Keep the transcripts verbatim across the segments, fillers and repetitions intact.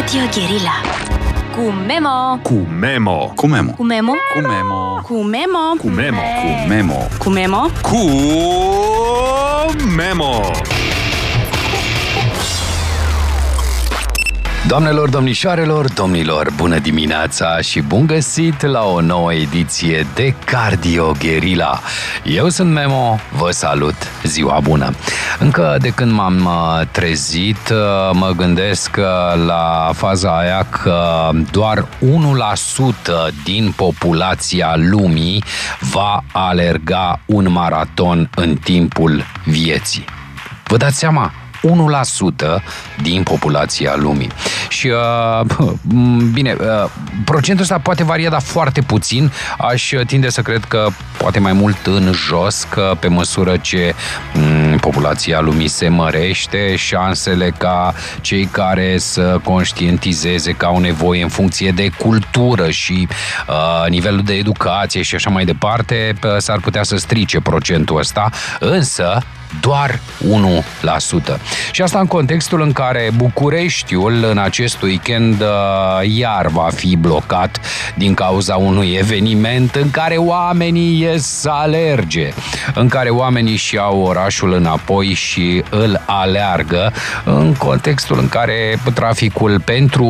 Radio Guerilla. Cu Memo. Cu Memo. Cu Memo. Cu Memo. Cu Memo. Cu Memo. Cu Memo. Cu Memo. Cu Memo. Cu Memo. Doamnelor, domnișoarelor, domnilor, bună dimineața și bun găsit la o nouă ediție de Cardio Guerilla. Eu sunt Memo, vă salut, ziua bună! Încă de când m-am trezit, mă gândesc la faza aia că doar unu la sută din populația lumii va alerga un maraton în timpul vieții. Vă dați seama? unu la sută din populația lumii. Și, uh, bine, uh, procentul ăsta poate varia, dar foarte puțin. Aș tinde să cred că poate mai mult în jos, că pe măsură ce um, populația lumii se mărește, șansele ca cei care să conștientizeze că au nevoie în funcție de cultură și uh, nivelul de educație și așa mai departe, s-ar putea să strice procentul ăsta, însă doar unu la sută. Și asta în contextul în care Bucureștiul în acest weekend iar va fi blocat din cauza unui eveniment în care oamenii ies să alerge, în care oamenii și au orașul înapoi și îl aleargă, în contextul în care traficul pentru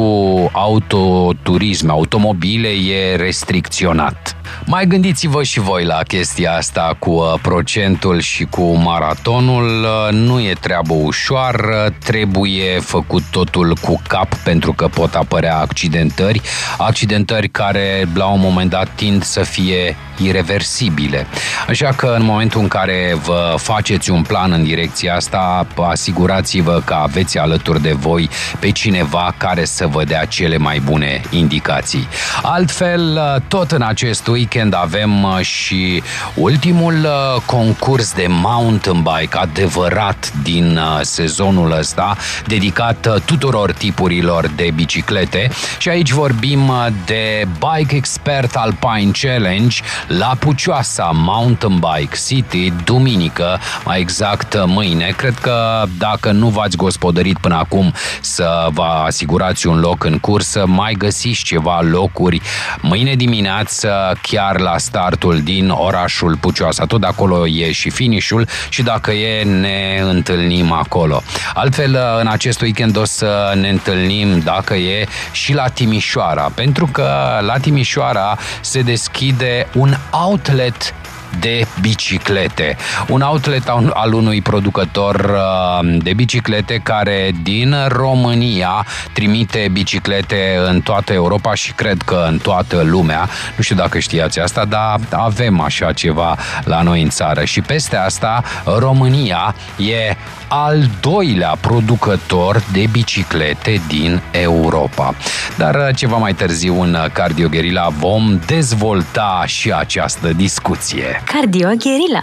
autoturism, automobile e restricționat. Mai gândiți-vă și voi la chestia asta cu procentul și cu maratonul. Nu e treabă ușoară, trebuie făcut totul cu cap pentru că pot apărea accidentări, accidentări care la un moment dat tind să fie ireversibile. Așa că în momentul în care vă faceți un plan în direcția asta, asigurați-vă că aveți alături de voi pe cineva care să vă dea cele mai bune indicații. Altfel, tot în acest weekend avem și ultimul concurs de mountain bike adevărat din sezonul ăsta, dedicat tuturor tipurilor de biciclete, și aici vorbim de Bike Expert Alpine Challenge la Pucioasa Mountain Bike City, duminică, mai exact mâine. Cred că dacă nu v-ați gospodărit până acum să vă asigurați un loc în cursă, mai găsiți ceva locuri mâine dimineață, chiar la startul din orașul Pucioasa. Tot de acolo e și finish-ul și dacă e, ne întâlnim acolo. Altfel, în acest weekend o să ne întâlnim, dacă e, și la Timișoara, pentru că la Timișoara se deschide un outlet de biciclete. Un outlet al unui producător de biciclete care din România trimite biciclete în toată Europa și cred că în toată lumea. Nu știu dacă știați asta, dar avem așa ceva la noi în țară. Și peste asta, România e al doilea producător de biciclete din Europa. Dar ceva mai târziu în Cardio Guerilla vom dezvolta și această discuție. Cardio Guerilla.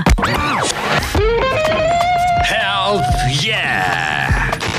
Health, yeah!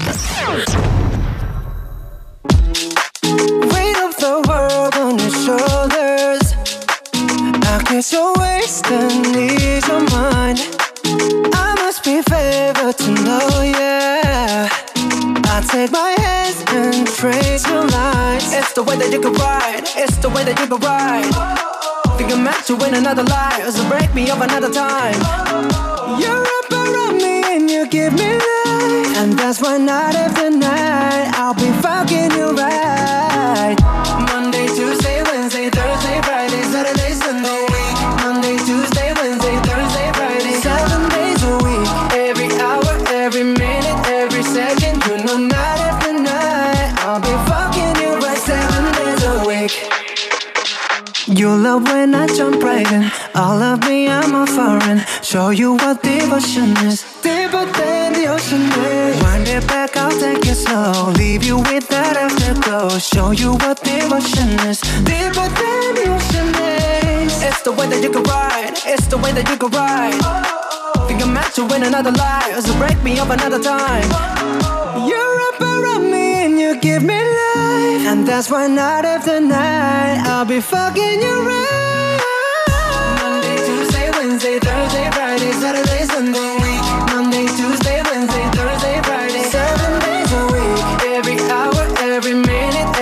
Weight of the world on your shoulders. I kiss your waist and ease your mind. I must be favored to know, yeah. I take my hands and trace your lines. It's the way that you can ride. It's the way that you can ride. Think I'm meant to win another life, so break me up another time. You're up around me and you give me life, and that's why night after night I'll be fucking you right. Monday, Tuesday, Wednesday, Thursday, Friday, Saturday, Sunday. Monday, Tuesday, Wednesday, Thursday, Friday, seven days a week. Every hour, every minute, every second. You know night after night I'll be fucking you right seven days a week. You love when I jump right in. All of me, I'm a foreign. Show you what devotion is. Deeper than the ocean is. Wind it back, I'll take it slow. Leave you with that afterglow. Show you what devotion is. Deeper than the ocean is. It's the way that you can ride. It's the way that you can ride. Think I'm meant to win another life, so break me up another time. You're up around me and you give me life, and that's why night after night I'll be fucking you right. Monday, Tuesday, Wednesday, Thursday, Friday, Saturday, Sunday. Monday, Tuesday, Wednesday, Thursday, Friday, seven days a week. Every hour, every minute,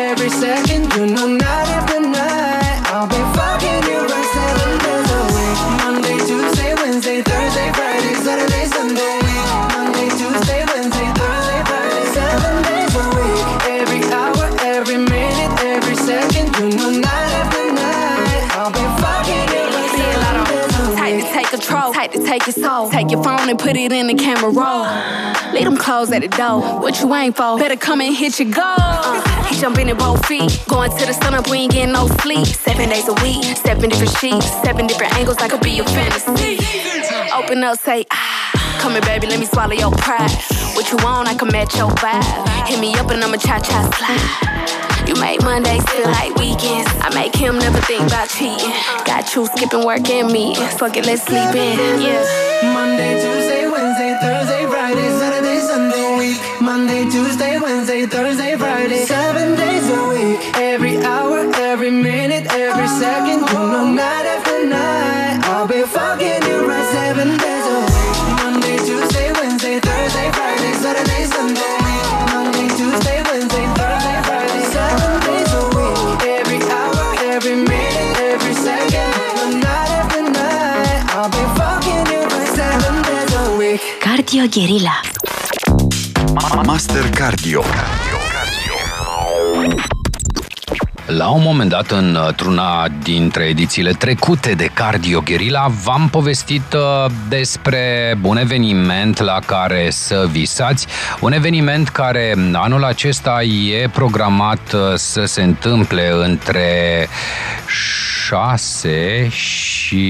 take your soul. Take your phone and put it in the camera roll. Leave them clothes at the door. What you ain't for? Better come and hit your goal. Uh, he jumping in both feet. Going to the sun up, we ain't getting no sleep. Seven days a week, seven different sheets, seven different angles. I could be your fantasy. Open up, say ah. Come here, baby, let me swallow your pride. What you want, I can match your vibe. Hit me up and I'ma cha-cha slide. You make Mondays feel like weekends. I make him never think about cheating. Got you skipping work and meetings. Fuck it, let's sleep in, yeah. Monday, Tuesday, Wednesday, Thursday, Friday, Saturday, Sunday, week. Monday, Tuesday, Wednesday, Thursday, Friday, seven days a week. Every hour, every minute, every second, you know, night after night, I'll be fucking you right seven days a week. Monday, Tuesday, Wednesday, Thursday, Friday, Saturday, Sunday, week. Monday, Tuesday, Wednesday, Thursday, Friday, seven days a week. Every hour, every minute, every second, you know, night after night, I'll be fucking you right seven days a week. Cardio Guerilla. Master Cardio. La un moment dat, într-una dintre edițiile trecute de Cardio Guerilla, v-am povestit despre un eveniment la care să visați, un eveniment care anul acesta e programat să se întâmple între șase și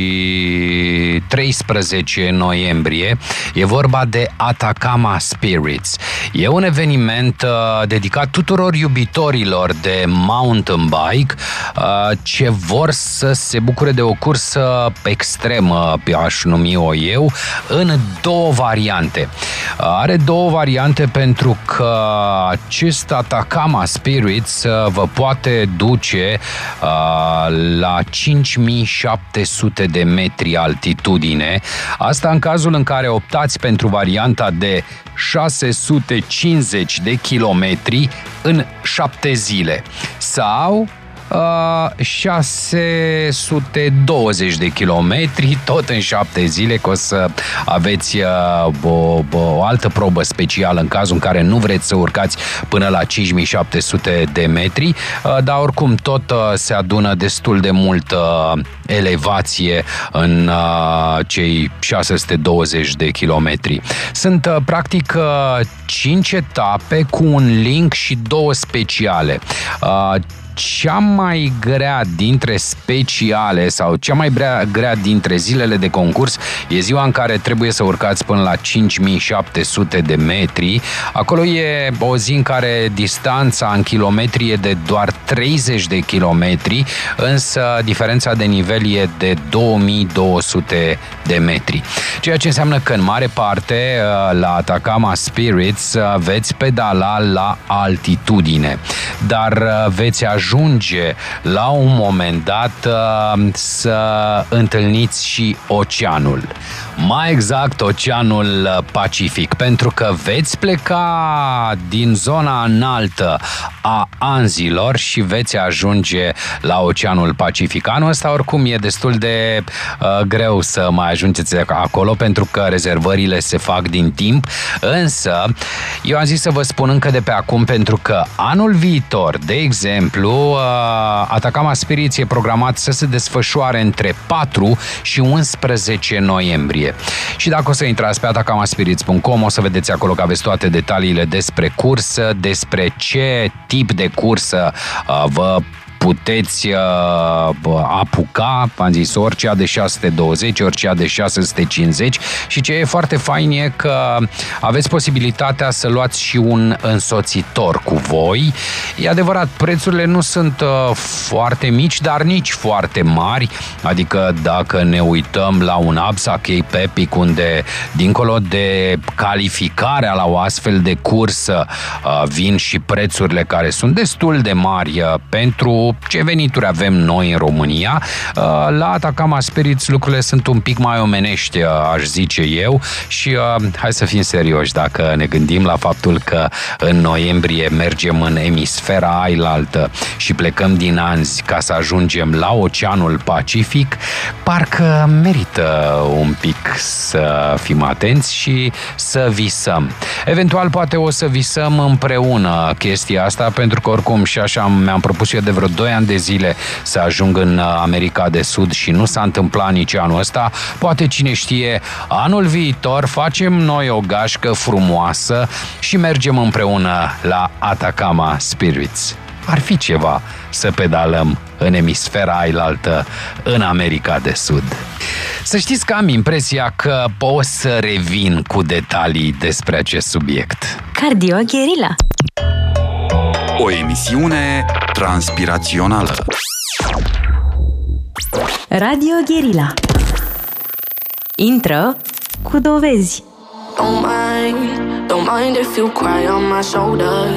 treisprezece noiembrie. E vorba de Atacama Spirits. E un eveniment uh, dedicat tuturor iubitorilor de mountain bike uh, ce vor să se bucure de o cursă extremă, aș numi-o eu, în două variante. Uh, are două variante pentru că acest Atacama Spirits uh, vă poate duce uh, la cinci mii șapte sute de metri altitudine. Asta în cazul în care optați pentru varianta de șase sute cincizeci de kilometri în șapte zile sau uh, șase sute douăzeci de kilometri tot în șapte zile, că o să aveți uh, o, o altă probă specială în cazul în care nu vreți să urcați până la cinci mii șapte sute de metri, uh, dar oricum tot uh, se adună destul de multă uh, elevație în uh, cei șase sute douăzeci de kilometri. Sunt uh, practic uh, cinci etape cu un link și două speciale. Uh, Cea mai grea dintre speciale sau cea mai grea, grea dintre zilele de concurs e ziua în care trebuie să urcați până la cinci mii șapte sute de metri. Acolo e o zi în care distanța în kilometri e de doar treizeci de kilometri, însă diferența de nivel e de două mii două sute de metri. Ceea ce înseamnă că în mare parte la Atacama Spirits veți pedala la altitudine, dar veți ajunge ajunge la un moment dat să întâlniți și oceanul. Mai exact, Oceanul Pacific, pentru că veți pleca din zona înaltă a Anzilor și veți ajunge la Oceanul Pacific. Anul ăsta oricum e destul de uh, greu să mai ajungeți acolo pentru că rezervările se fac din timp, însă eu am zis să vă spun încă de pe acum pentru că anul viitor, de exemplu, uh, Atacama Spirits e programat să se desfășoare între patru și unsprezece noiembrie. Și dacă o să intrați pe atacama spirits punct com, o să vedeți acolo că aveți toate detaliile despre cursă, despre ce tip de cursă uh, vă puteți uh, apuca, am zis, oricea de șase sute douăzeci, oricea de șase sute cincizeci, și ce e foarte fain e că aveți posibilitatea să luați și un însoțitor cu voi. E adevărat, prețurile nu sunt uh, foarte mici, dar nici foarte mari, adică dacă ne uităm la un Absa Cape Epic, unde dincolo de calificarea la o astfel de cursă uh, vin și prețurile care sunt destul de mari uh, pentru ce venituri avem noi în România, la Atacama Spirits lucrurile sunt un pic mai omenești, aș zice eu, și hai să fim serioși, dacă ne gândim la faptul că în noiembrie mergem în emisfera ailaltă și plecăm din Anzi ca să ajungem la Oceanul Pacific, parcă merită un pic să fim atenți și să visăm. Eventual poate o să visăm împreună chestia asta, pentru că oricum și așa mi-am propus eu de vreo doi doi ani de zile să ajung în America de Sud și nu s-a întâmplat nici anul ăsta, poate cine știe, anul viitor facem noi o gașcă frumoasă și mergem împreună la Atacama Spirits. Ar fi ceva să pedalăm în emisfera ailaltă, în America de Sud. Să știți că am impresia că pot să revin cu detalii despre acest subiect. Cardio Guerilla. O emisiune transpirațională. Radio Guerilla. Intră cu dovezi. Don't mind, don't mind if you cry on my shoulder.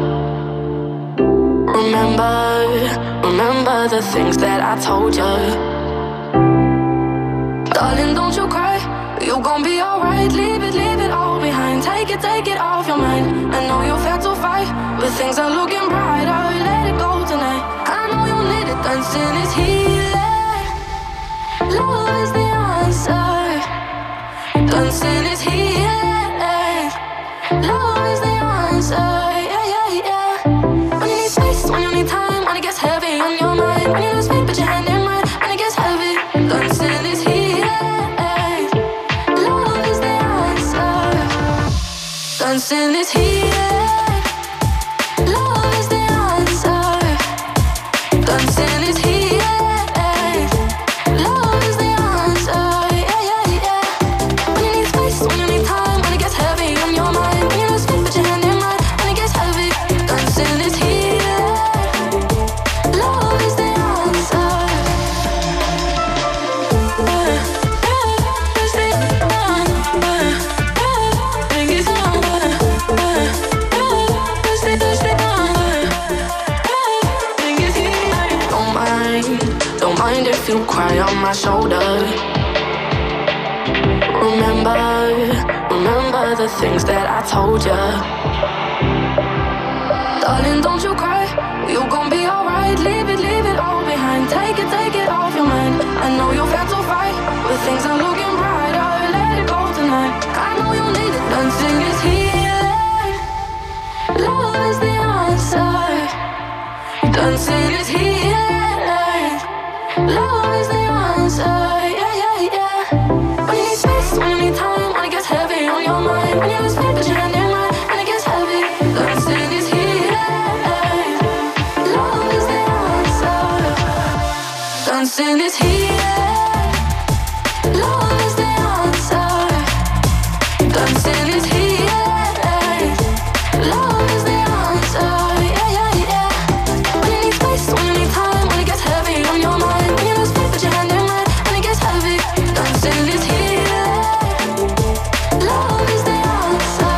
Remember, remember the things that I told you. Darling, don't you cry, you gon' be alright. Leave it, leave it all behind. Take it, take it off your mind. I know you've had to fight, but things are looking brighter. Let it go tonight. I know you need it, dancing is healing. Love is the answer. Dancing is healing. Love is the answer. Yeah, yeah, yeah. When you need space, when you need time, when it gets heavy on your mind, when you lose faith, put your hand in mine. When it gets heavy, dancing is healing. Love is the answer. Dancing is healing. Love is the answer. Dancing is healing. Love is the answer. Yeah, yeah, yeah. When you need space, when you need time, when it gets heavy on your mind, when you lose faith, put your hand in mine. When it gets heavy, dancing is healing. Love is the answer. Don't mind, don't mind if you cry on my shoulder. Remember, remember the things that I told you. Darling, don't you cry, you gon' be alright. Leave it, leave it all behind. Take it, take it off your mind. I know you've had to fight, but things are looking brighter. Let it go tonight. I know you need it. Dancing is healing. Love is the answer. Dancing is healing. Love is the answer. Yeah, yeah, yeah. When you need space, when you need time, when it gets heavy on your mind, when you lose faith, put your hand in mine. When it gets heavy, dancing is healing. Love is the answer. Dancing is healing. Love is the answer. Dancing is healing. Love is the answer. Yeah, yeah, yeah. When you need space, when you need time, when it gets heavy on your mind, when you lose faith, put your hand in mine. When it gets heavy, dancing is healing. Love is the answer.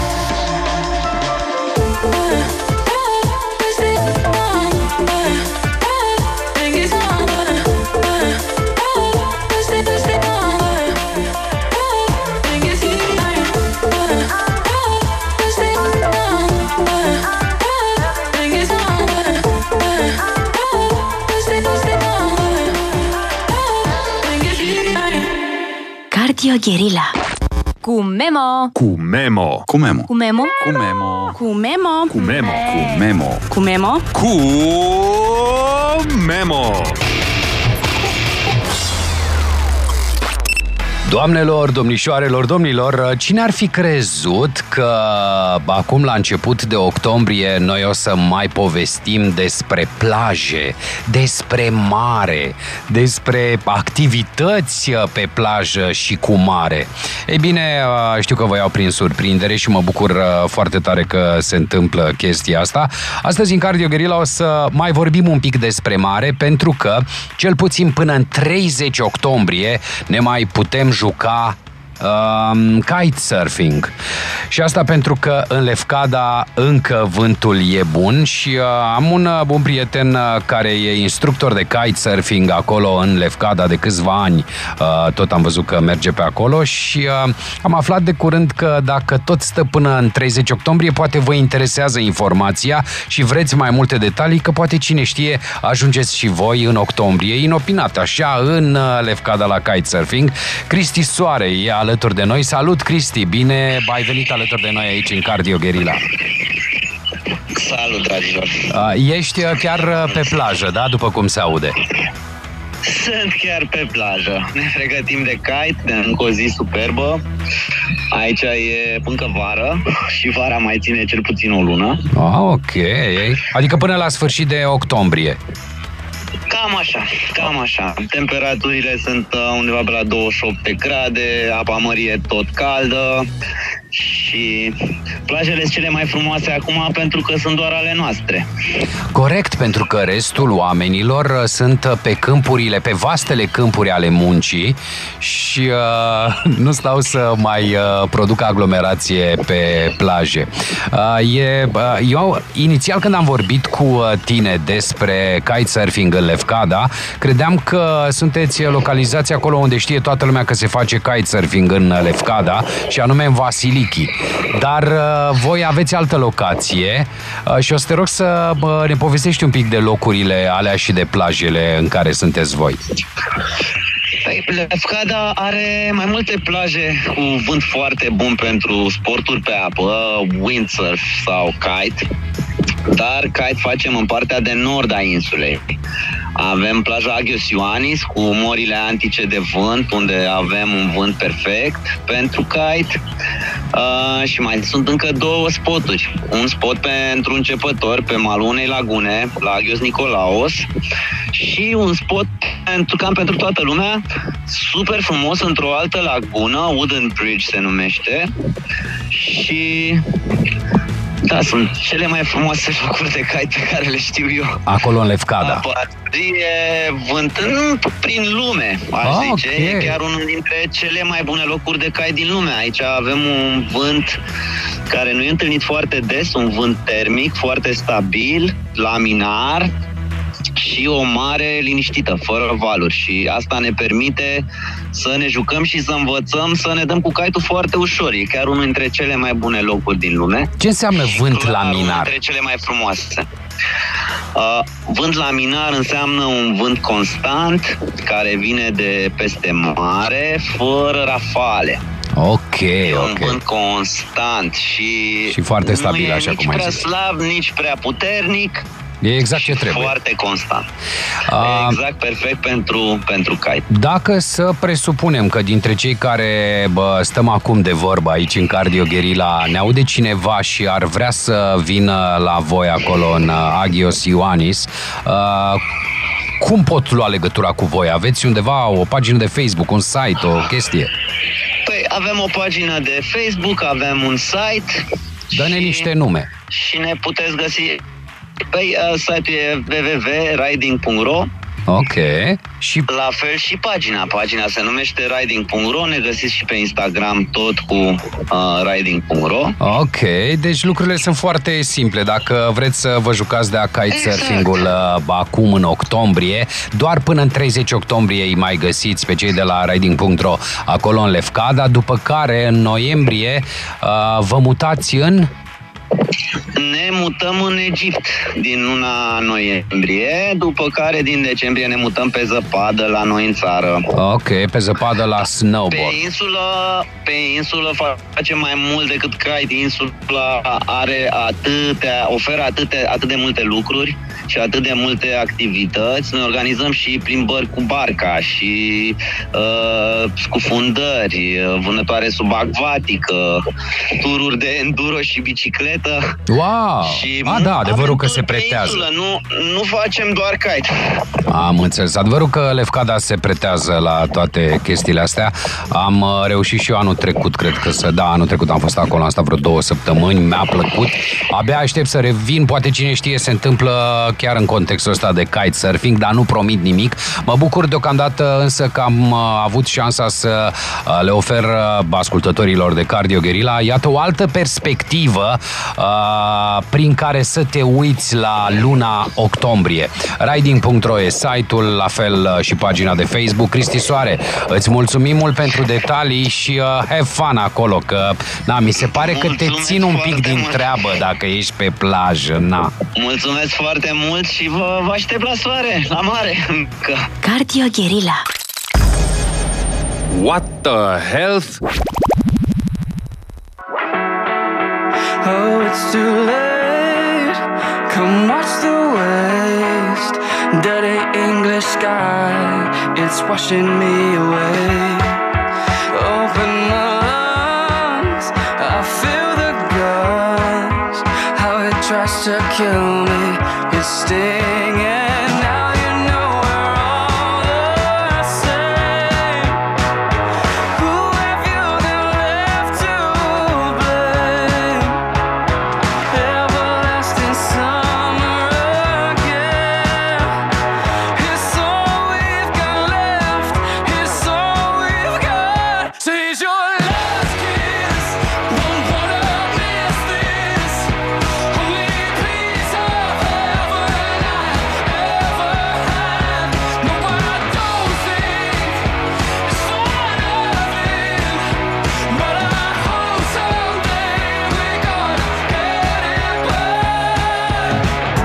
Cardio Guerilla. Cu Memo. Cu Memo. Cu Memo. Cu Memo. Cu Memo. Cu Memo. Cu Memo. Cu Memo. Cu Memo. Cu Memo. Doamnelor, domnișoarelor, domnilor, cine ar fi crezut că acum la început de octombrie noi o să mai povestim despre plaje, despre mare, despre activități pe plajă și cu mare? Ei bine, știu că vă iau prin surprindere și mă bucur foarte tare că se întâmplă chestia asta. Astăzi în Cardio Guerilla o să mai vorbim un pic despre mare, pentru că cel puțin până în treizeci octombrie ne mai putem juca um, kitesurfing. Și asta pentru că în Lefkada încă vântul e bun și uh, am un uh, bun prieten uh, care e instructor de kitesurfing acolo în Lefkada de câțiva ani. Uh, tot am văzut că merge pe acolo și uh, am aflat de curând că dacă tot stă până în treizeci octombrie, poate vă interesează informația și vreți mai multe detalii, că poate cine știe ajungeți și voi în octombrie, inopinat așa, în uh, Lefkada la kitesurfing. Cristi Soare e alături de noi. Salut, Cristi! Bine ai venit alături de noi aici în Cardio Guerilla. Salut, dragilor! Uh, ești chiar pe plajă, da? După cum se aude. Sunt chiar pe plajă. Ne pregătim de kite, de încă o zi superbă. Aici e încă vară și vara mai ține cel puțin o lună. Ah, ok. Adică până la sfârșit de octombrie. Cam așa, cam așa. Temperaturile sunt undeva pe la douăzeci și opt de grade, apa mării e tot caldă și plajele sunt cele mai frumoase acum pentru că sunt doar ale noastre. Corect, pentru că restul oamenilor sunt pe câmpurile, pe vastele câmpuri ale muncii și uh, nu stau să mai uh, producă aglomerație pe plaje. Uh, e, uh, eu, inițial, când am vorbit cu tine despre kitesurfing în Lefkada, credeam că sunteți localizați acolo unde știe toată lumea că se face kitesurfing în Lefkada, și anume în Vasiliki. Dar uh, voi aveți altă locație uh, și o să te rog să uh, ne povestești un pic de locurile alea și de plajele în care sunteți voi. Păi, Lefkada are mai multe plaje cu vânt foarte bun pentru sporturi pe apă, windsurf sau kite, dar kite facem în partea de nord a insulei. Avem plaja Agios Ioannis cu morile antice de vânt, unde avem un vânt perfect pentru kite. Uh, și mai sunt încă două spoturi. Un spot pentru începători pe malul unei lagune, la Agios Nicolaos, și un spot pentru, cam pentru toată lumea, super frumos, într-o altă lagună, Wooden Bridge se numește. Și da, sunt cele mai frumoase locuri de kite pe care le știu eu. Acolo în Lefkada. E vântând prin lume, aș ah, zice. okay. E chiar unul dintre cele mai bune locuri de kite din lume. Aici avem un vânt care nu e întâlnit foarte des, un vânt termic, foarte stabil, laminar și o mare liniștită, fără valuri. Și asta ne permite să ne jucăm și să învățăm să ne dăm cu kite-ul foarte ușor. E chiar unul dintre cele mai bune locuri din lume. Ce înseamnă vânt Clar, laminar? unul dintre cele mai frumoase. Uh, vânt laminar înseamnă un vânt constant care vine de peste mare, fără rafale. Ok, e un ok. vânt constant și, și foarte stabil, așa cum ai nici prea zis. slab, nici prea puternic. E exact ce trebuie. Foarte constant. A... Exact perfect pentru, pentru kite. Dacă să presupunem că dintre cei care bă, stăm acum de vorbă aici în Cardio Guerilla ne aude cineva și ar vrea să vină la voi acolo în Agios Ioannis, uh, cum pot lua legătura cu voi? Aveți undeva o pagină de Facebook, un site, o chestie? Păi avem o pagină de Facebook, avem un site. Dă-ne și, niște nume. Și ne puteți găsi. Păi uh, site-ul e w w w punct riding punct r o. Ok. Și la fel și pagina. Pagina se numește riding punct r o. Ne găsiți și pe Instagram tot cu uh, riding punct r o. Ok, deci lucrurile sunt foarte simple. Dacă vreți să vă jucați de kitesurfing-ul exact. acum în octombrie, doar până în treizeci octombrie îi mai găsiți pe cei de la riding punct r o acolo în Lefkada, după care în noiembrie uh, vă mutați în... Ne mutăm în Egipt din luna noiembrie, după care din decembrie ne mutăm pe zăpadă la noi în țară. Ok, pe zăpadă la snowboard. Pe insulă, pe insulă facem mai mult decât kite. Insula are atâtea, oferă atâtea, atât de multe lucruri și atât de multe activități. Noi organizăm și plimbări cu barca și uh, scufundări, vânătoare subacvatică, tururi de enduro și bicicletă. Wow! Și A, da, adevărul că se pretează. Insulă. Nu, nu facem doar kite. Am înțeles. Adevărul că Lefkada se pretează la toate chestiile astea. Am reușit și eu anul trecut, cred că să... Da, anul trecut am fost acolo, am stat vreo două săptămâni, mi-a plăcut. Abia aștept să revin, poate cine știe se întâmplă chiar în contextul ăsta de kitesurfing, dar nu promit nimic. Mă bucur deocamdată însă că am avut șansa să le ofer ascultătorilor de Cardio Guerilla, iată, o altă perspectivă uh, prin care să te uiți la luna octombrie. riding punct r o e site-ul, la fel și pagina de Facebook. Cristi Soare, îți mulțumim mult pentru detalii și uh, have fun acolo, că na, mi se pare că te țin un pic din mult. treabă dacă ești pe plajă, na. Mulțumesc foarte mult și vă, vă aștept la soare, la mare. Cardio Guerilla. What the health? Oh, it's too late. sky, it's washing me away. Open my lungs, I feel the guns, how it tries to kill me, it's stinging. Now you know we're all the same. Who have you then left to blame? Everlasting summer again. It's all we've got left, it's all we've got. Seize your last kiss, won't wanna miss this. Only piece of heaven I ever had. No, I don't think it's for nothing, but I hope someday we're gonna get it back.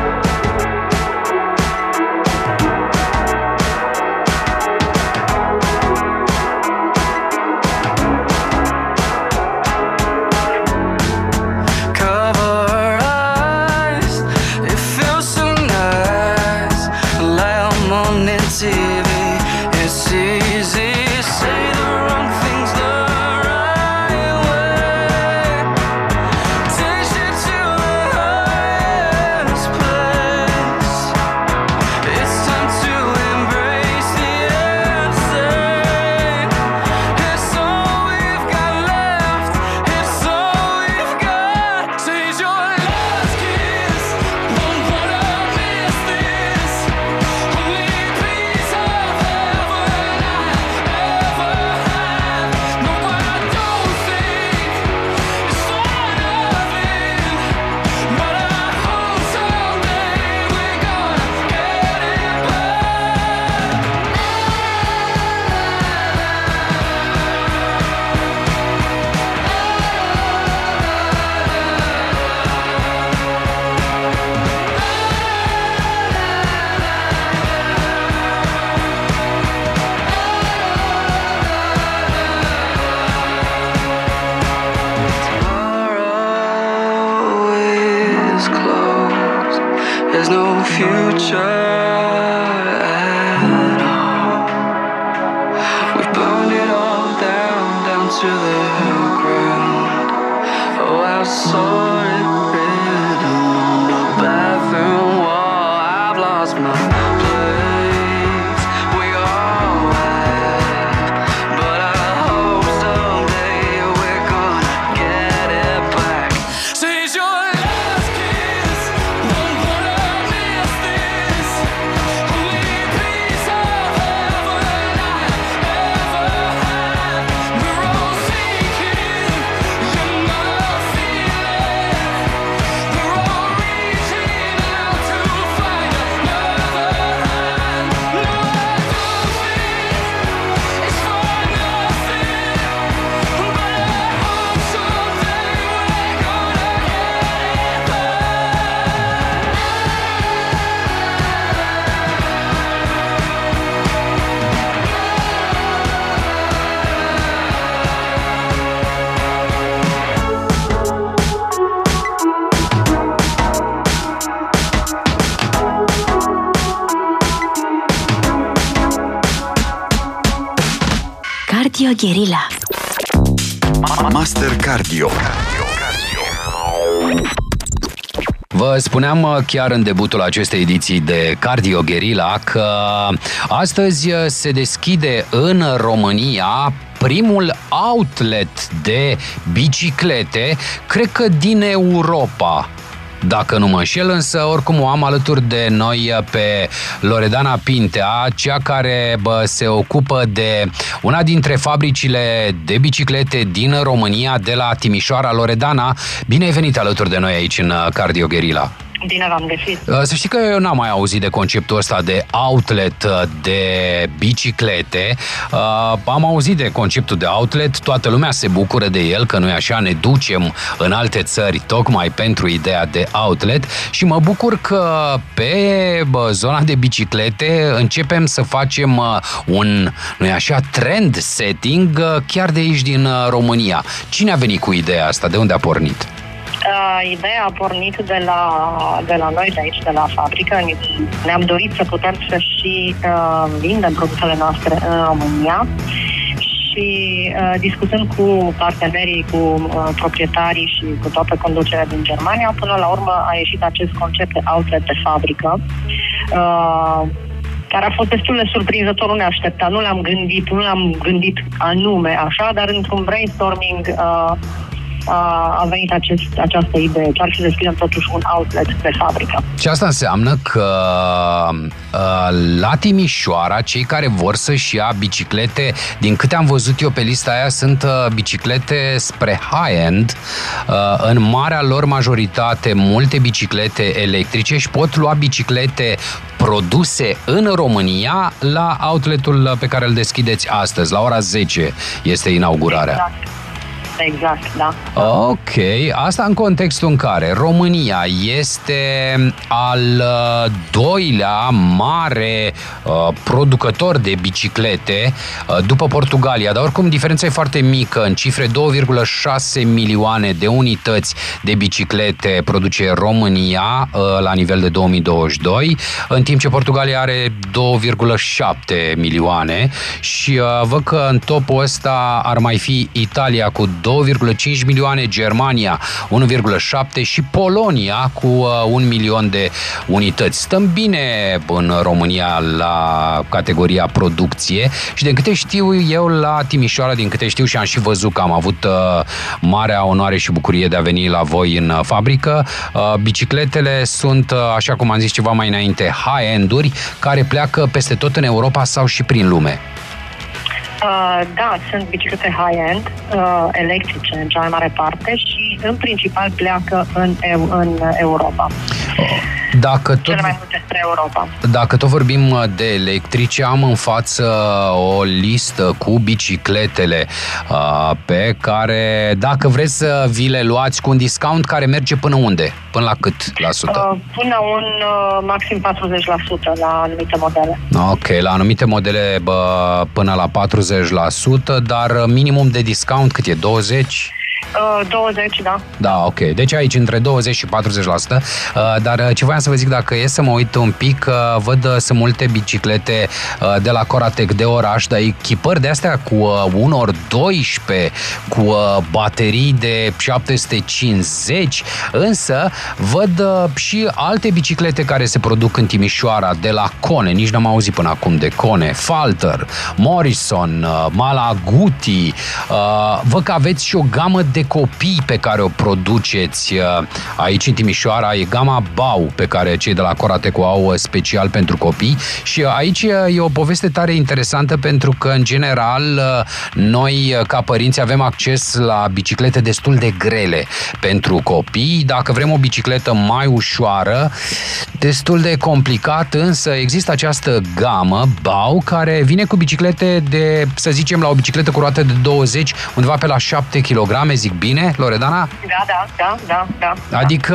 Cover her eyes, it feels so nice. Like I'm on T V, it's easy. Say the wrong things the right way. Takes you to the highest place. It's time to embrace the insane. It's all we've got left, it's all we've got. Seize your last kiss, won't wanna miss this. Only piece of heaven I ever had. No, I don't think it's for nothing, but I hope someday we're gonna get it back. Tomorrow is closed. There's no future at all. We've burned it all down, down to the ground. Oh, I saw it written on the bathroom wall. I've lost my place. We all have, but I hope someday we're gonna get it back. Seize your last kiss, won't wanna miss this. Only piece of heaven I ever had. We're all seeking, you're not feeling. We're all reaching out to find another hand. No, I don't think it's for nothing, but I hope someday we're gonna get it back. Cardio Guerilla. Master Cardio. Vă spuneam chiar în debutul acestei ediții de Cardio Guerilla că astăzi se deschide în România primul outlet de biciclete, cred că din Europa. Dacă nu mă înșel, însă oricum o am alături de noi pe Loredana Pintea, cea care bă, se ocupă de una dintre fabricile de biciclete din România, de la Timișoara. Loredana, bine ai venit alături de noi aici în Cardio Guerilla. Bine v-am găsit. Să știi că eu n-am mai auzit de conceptul ăsta de outlet de biciclete. Am auzit de conceptul de outlet, toată lumea se bucură de el, că noi așa ne ducem în alte țări tocmai pentru ideea de outlet și mă bucur că pe zona de biciclete începem să facem un, nu așa, trend setting chiar de aici din România. Cine a venit cu ideea asta? De unde a pornit? Uh, ideea a pornit de la, de la noi de aici, de la fabrică. Ne-am dorit să putem să și uh, vindem produsele noastre în România și uh, discutând cu partenerii, cu uh, proprietarii și cu toată conducerea din Germania, până la urmă a ieșit acest concept de outlet de fabrică, uh, care a fost destul de surprinzător, nu ne aștepta, nu l-am gândit, nu l-am gândit anume așa, dar într-un brainstorming uh, a venit acest, această idee, chiar să deschidem totuși un outlet de fabrică. Și asta înseamnă că la Timișoara, cei care vor să-și ia biciclete, din câte am văzut eu pe lista aia, sunt biciclete spre high-end, în marea lor majoritate multe biciclete electrice și pot lua biciclete produse în România la outletul pe care îl deschideți astăzi, la ora zece este inaugurarea. Exact. Exact, da. Ok, asta în contextul în care România este al doilea mare uh, producător de biciclete uh, după Portugalia, dar oricum diferența e foarte mică în cifre, două virgulă șase milioane de unități de biciclete produce România uh, la nivel de două mii douăzeci și doi, în timp ce Portugalia are două virgulă șapte milioane și uh, văd că în topul ăsta ar mai fi Italia cu două virgulă cinci milioane, Germania unu virgulă șapte și Polonia cu uh, un milion de unități. Stăm bine în România la categoria producție și din câte știu eu la Timișoara, din câte știu și am și văzut că am avut uh, marea onoare și bucurie de a veni la voi în uh, fabrică, uh, bicicletele sunt, uh, așa cum am zis ceva mai înainte, high-end-uri care pleacă peste tot în Europa sau și prin lume. Uh, da, sunt biciclete high-end, uh, electrice în cea mai mare parte și în principal pleacă în, în Europa. Dacă tot, cele mai multe spre Europa. Dacă tot vorbim de electrice, am în față o listă cu bicicletele uh, pe care, dacă vreți să vi le luați cu un discount care merge până unde? Până la cât la sută? Uh, până un uh, maxim patruzeci la sută la anumite modele. Ok, la anumite modele bă, până la patruzeci la sută, dar minimum de discount cât e? douăzeci? Uh, douăzeci, da. Da, ok. Deci aici între douăzeci și patruzeci la sută. Uh, dar ce voiam să vă zic, dacă e să mă uit un pic, uh, văd uh, sunt multe biciclete uh, de la Coratec de oraș, dar echipări de astea cu uh, unu ori doisprezece, cu uh, baterii de șapte sute cincizeci, însă văd uh, și alte biciclete care se produc în Timișoara, de la Kone, nici n-am auzit până acum de Kone, Falter, Morrison, uh, Malaguti. Uh, văd că aveți și o gamă de copii pe care o produceți aici în Timișoara, e gama Bau pe care cei de la Coratec o au special pentru copii și aici e o poveste tare interesantă pentru că în general noi ca părinți avem acces la biciclete destul de grele pentru copii. Dacă vrem o bicicletă mai ușoară, destul de complicat, însă există această gamă Bau care vine cu biciclete de, să zicem, la o bicicletă cu roată de douăzeci, undeva pe la șapte kilograme, zic bine, Loredana? Da, da, da, da, da. Adică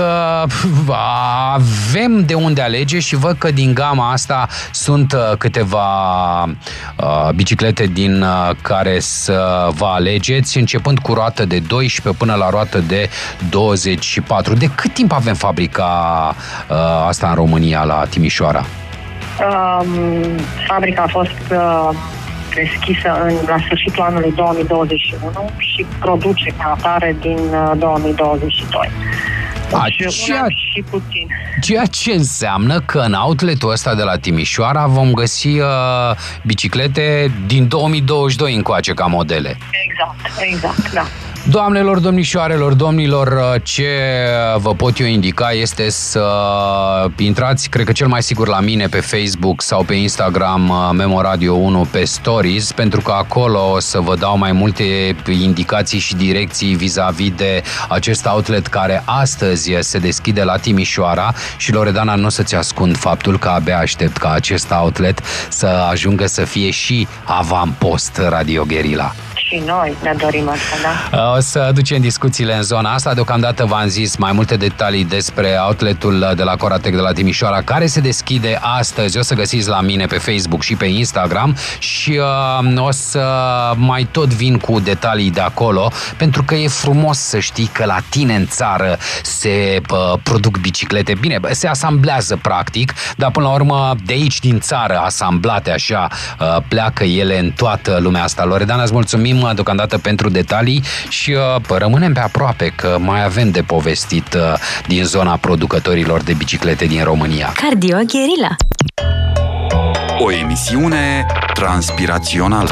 avem de unde alege și văd că din gama asta sunt câteva uh, biciclete din uh, care să vă alegeți, începând cu roată de doisprezece până la roată de douăzeci și patru. De cât timp avem fabrica uh, asta în România, la Timișoara? Um, fabrica a fost uh, deschisă în, la sfârșitul anului două mii douăzeci și unu și produce ca atare din uh, două mii douăzeci și doi. Deci ceea, și puțin. Ceea ce înseamnă că în outletul ăsta de la Timișoara vom găsi uh, biciclete din două mii douăzeci și doi încoace ca modele. Exact, exact, da. Doamnelor, domnișoarelor, domnilor, ce vă pot eu indica este să intrați, cred că cel mai sigur la mine pe Facebook sau pe Instagram, Memo Radio unu pe Stories, pentru că acolo o să vă dau mai multe indicații și direcții vis-a-vis de acest outlet care astăzi se deschide la Timișoara și, Loredana, nu o să-ți ascund faptul că abia aștept ca acest outlet să ajungă să fie și avampost Radio Guerilla. și noi ne dorim asta, da? O să ducem discuțiile în zona asta. Deocamdată v-am zis mai multe detalii despre outletul de la Coratec de la Timișoara, care se deschide astăzi. O să găsiți la mine pe Facebook și pe Instagram și uh, o să mai tot vin cu detalii de acolo, pentru că e frumos să știi că la tine în țară se uh, produc biciclete. Bine, se asamblează practic, dar până la urmă de aici din țară, asamblate așa, uh, pleacă ele în toată lumea asta. Loredana, îți mulțumim deocamdată pentru detalii și uh, rămânem pe aproape, că mai avem de povestit uh, din zona producătorilor de biciclete din România. Cardio Guerilla. O emisiune transpirațională.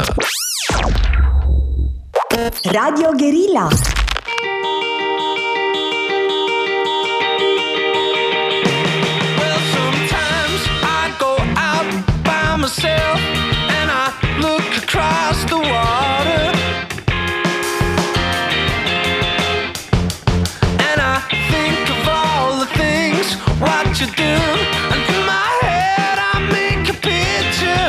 Radio Guerilla. Well, sometimes I go out by myself and I look across the water, and I think of all the things what you do, and in my head I make a picture.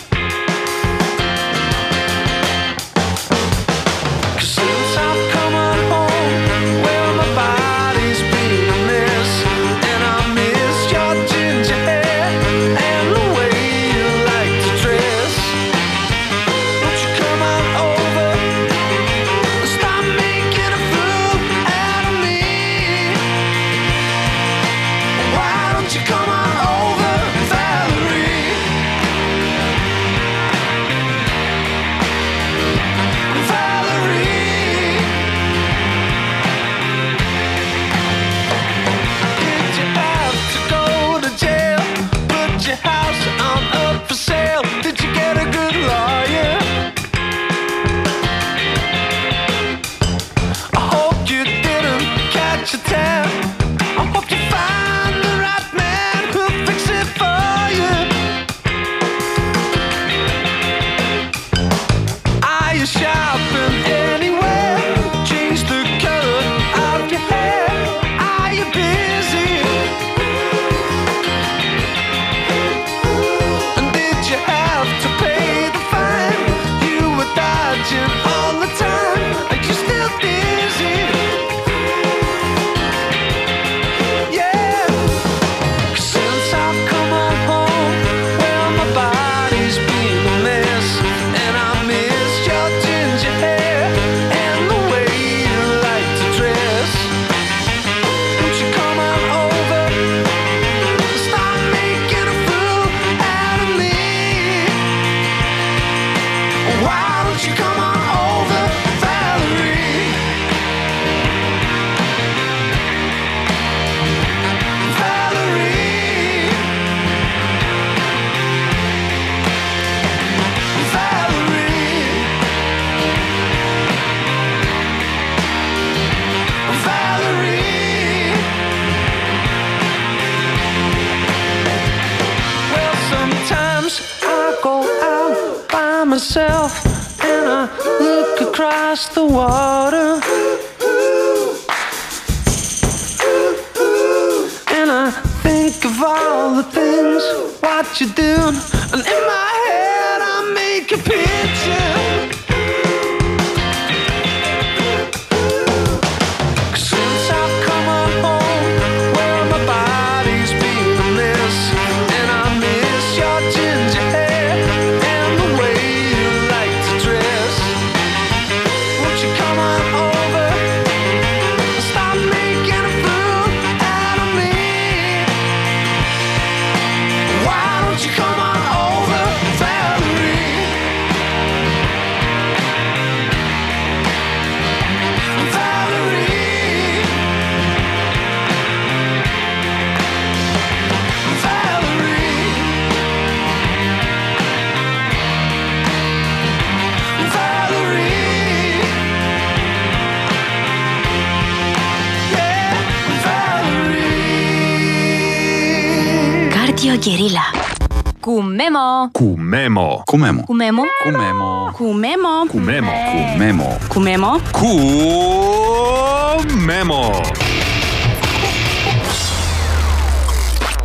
'Cause since I've come on home, well, my body's been a mess, and I miss your ginger hair and the way you like to dress. Won't you come on over and stop making a fool out of me? Why don't you come on over, Valerie? Valerie, did you have to go to jail? Put your house on up for sale? Did you get a good lawyer? I hope you didn't catch a tab. I hope you find the right man who'll fix it for you. Are you shopping anywhere? Change the color of your hair. Are you busy? And did you have to pay the fine? You were dodging all the time. Are you still dizzy? Yeah. 'Cause since I've come on home, well, my body's been a mess, and I miss your ginger hair and the way you like to dress. Won't you come on over and stop making a fool out of me? Why don't you come on over, Valerie? Valerie, Valerie, Valerie. Well, sometimes I go out by myself and I look across the water, and I think of all the things what you do, and in my head I make a picture. 'Cause since I've come on home, well, my body's been a mess, and I miss your ginger hair and the way you like to dress. Won't you come on over and stop making a fool out of me? Why don't you come on over, Valerie? Valerie, Valerie, Valerie, yeah, Valerie. Cardio Guerilla. Cu Memo. Cu Memo. Cu Memo. Cu Memo. Cu Memo. Cu Memo. Cu Memo. Cu Memo. Cu Memo. Cu Memo.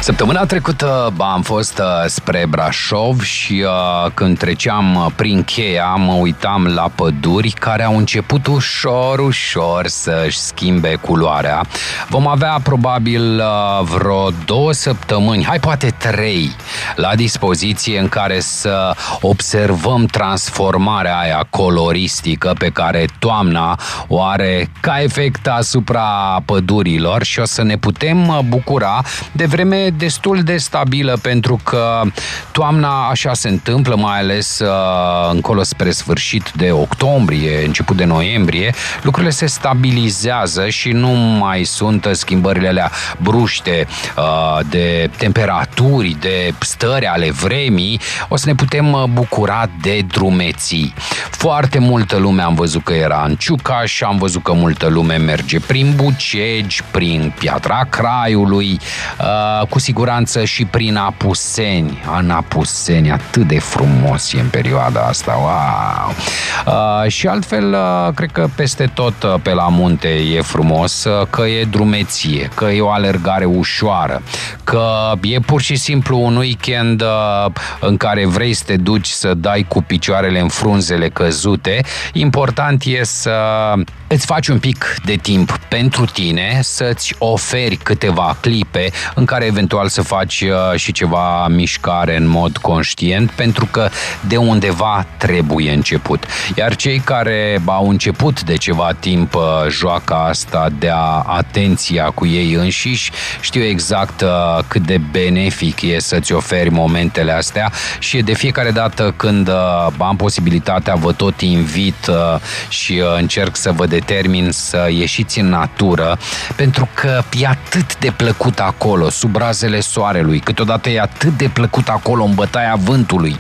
Săptămâna trecută am fost spre Brașov și uh, când treceam prin Cheia mă uitam la păduri care au început ușor, ușor să-și schimbe culoarea. Vom avea probabil uh, vreo două săptămâni, hai poate trei, la dispoziție în care să observăm transformarea aia coloristică pe care toamna o are ca efect asupra pădurilor și o să ne putem bucura de vreme destul de stabilă, pentru că toamna așa se întâmplă, mai ales uh, încolo spre sfârșit de octombrie, început de noiembrie, lucrurile se stabilizează și nu mai sunt schimbările alea bruște uh, de temperaturi, de stări ale vremii. O să ne putem bucura de drumeții. Foarte multă lume am văzut că era în Ciucaș, am văzut că multă lume merge prin Bucegi, prin Piatra Craiului, uh, cu siguranță și prin Apuseni. În Apuseni, atât de frumos e în perioada asta, wow! Uh, și altfel, uh, cred că peste tot uh, pe la munte e frumos, uh, că e drumeție, că e o alergare ușoară, că e pur și simplu un weekend uh, în care vrei să te duci să dai cu picioarele în frunzele căzute. Important e să îți faci un pic de timp pentru tine, să-ți oferi câteva clipe în care eventual să faci uh, și ceva mișcare în mod conștient, pentru că de undeva trebuie început. Iar cei care au început de ceva timp uh, joaca asta de a atenția cu ei înșiși, știu exact uh, cât de benefic e să-ți oferi momentele astea și de fiecare dată când uh, am posibilitatea, vă tot invit uh, și uh, încerc să vă determin să ieșiți în natură, pentru că e atât de plăcut acolo, sub razele soarelui, câteodată e atât de plăcut acolo în bătaia vântului,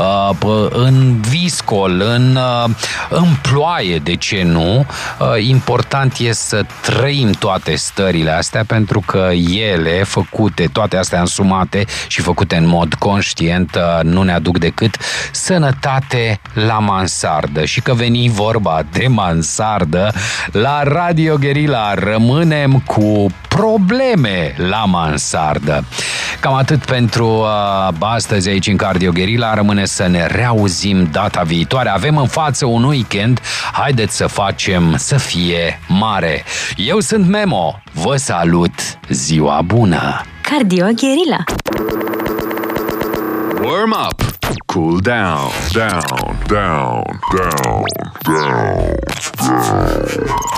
uh, în viscol, în, uh, în ploaie, de ce nu? Uh, important e să trăim toate stările astea, pentru că ele, făcute, toate astea însumate și făcute în mod conștient, uh, nu ne aduc decât sănătate la mansardă. Și că veni vorba de mansardă, la Radio Guerilla rămânem cu probleme la mansardă. Cam atât pentru uh, astăzi aici în Cardio Guerilla. Rămâne să ne reauzim data viitoare. Avem în față un weekend. Haideți să facem să fie mare. Eu sunt Memo. Vă salut. Ziua bună. Cardio Guerilla. Warm up. Cool down. Down. Down. Down. Down. Down.